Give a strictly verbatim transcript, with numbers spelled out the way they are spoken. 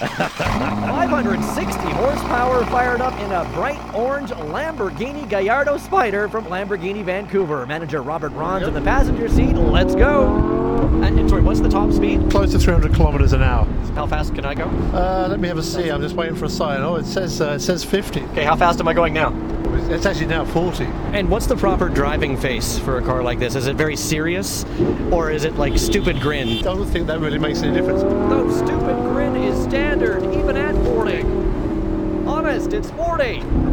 five hundred sixty horsepower fired up in a bright orange Lamborghini Gallardo Spider from Lamborghini Vancouver. Manager Robert Rons Yep. in the passenger seat. Let's go. And, and sorry, what's the top speed? Close to three hundred kilometers an hour. How fast can I go? Uh, let me have a see. I'm just waiting for a sign. Oh, it says uh, it says fifty. Okay, how fast am I going now? It's actually now forty. And what's the proper driving face for a car like this? Is it very serious, or is it like stupid grin? I don't think that really makes any difference. No, stupid grin is standard, even at forty. Honest, it's forty.